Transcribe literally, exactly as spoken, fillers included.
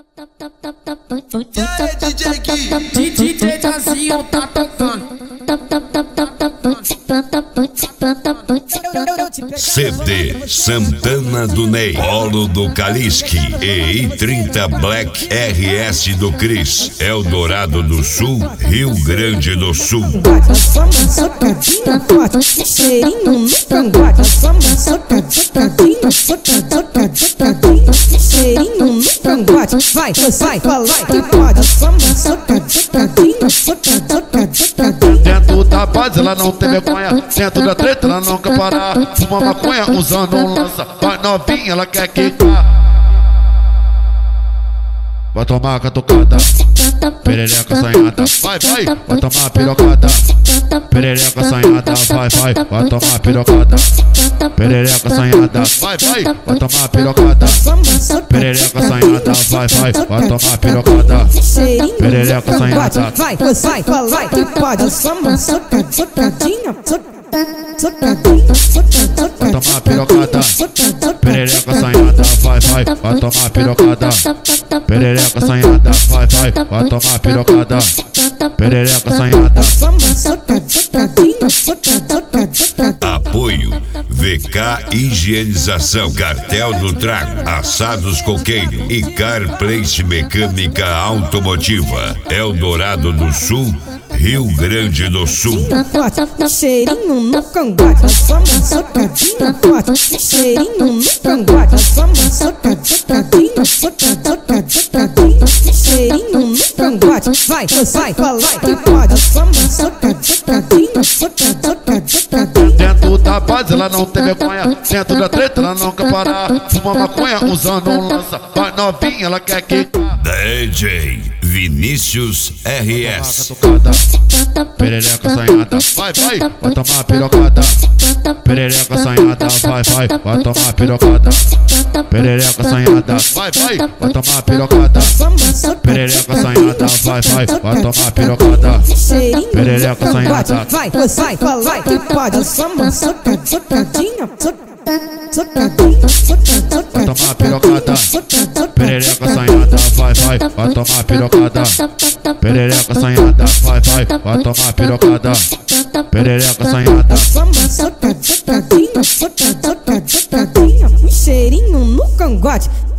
E aí, D J Gui? D J Tazinho tá tocando. C D Santana do Ney, Polo do Kaliski e I trinta Black R S do Cris, Eldorado do Sul, Rio Grande do Sul. Samba socadinha forte, cheirinho no cangote. Samba socadinha, socadinha, socadinha, cheirinho no cangote. Vai, vai, vai, que pode. Samba socadinha, socadinha, socadinha. Dentro da base ela não tem vergonha, dentro da treta ela não quer parar. Fuma maconha usando um lança, vai novinha ela quer quicar. Vai tomar catucada, perereca assanhada, vai, vai, vai tomar pirocada. Perereca assanhada, vai, vai, vai tomar pirocada. Perereca assanhada, vai, vai, vai tomar pirocada. Perereca assanhada, vai, vai, vai tomar pirocada. Perereca assanhada, vai, vai, vai, que pode. Samba socadinha, socadinha, socadinha. vai tomar pirocada. Perereca assanhada, vai, vai, vai tomar pirocada. Perereca assanhada, vai, vai, vai tomar pirocada. Perereca assanhada. Apoio V K Higienização, Cartel do Trago, Assados Coqueiro e Car Place Mecânica Automotiva, Eldorado do Sul, Rio Grande do Sul. Cheirinho no cangote. Samba socadinha forte, cheirinho no cangote. Samba socadinha, socadinha, socadinha, cheirinho no cangote. Vai, vai, vai, que pode. Samba socadinha, socadinha, socadinha. Dentro da base ela não tem vergonha, dentro da treta ela não quer parar. Fuma maconha usando um lança, vai novinha ela quer quicar. D J Vinícius R S. Perereca assanhada, vai, vai, vai tomar pirocada. Perereca assanhada, vai, vai, vai tomar pirocada. Perereca assanhada, vai, vai, vai tomar pirocada. Perereca assanhada, vai, vai, vai tomar pirocada. Perereca assanhada, vai, vai, vai, que pode. Samba socadinha, socadinha, socadinha. vai tomar pirocada. Perereca assanhada, vai, vai, vai tomar pirocada. Perereca assanhada, vai, vai, vai tomar pirocada. Perereca assanhada. Samba socadinha, socadinha, socadinha, cheirinho no cangote.